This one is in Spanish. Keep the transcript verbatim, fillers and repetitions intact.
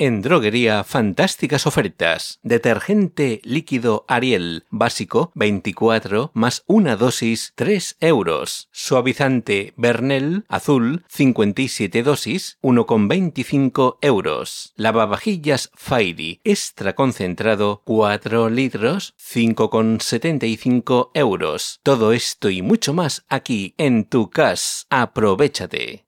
En droguería, fantásticas ofertas. Detergente líquido Ariel básico veinticuatro más una dosis tres euros. Suavizante Bernel azul cincuenta y siete dosis uno con veinticinco euros. Lavavajillas Fairy extra concentrado cuatro litros cinco con setenta y cinco euros. Todo esto y mucho más aquí en Tu Cas. Aprovéchate.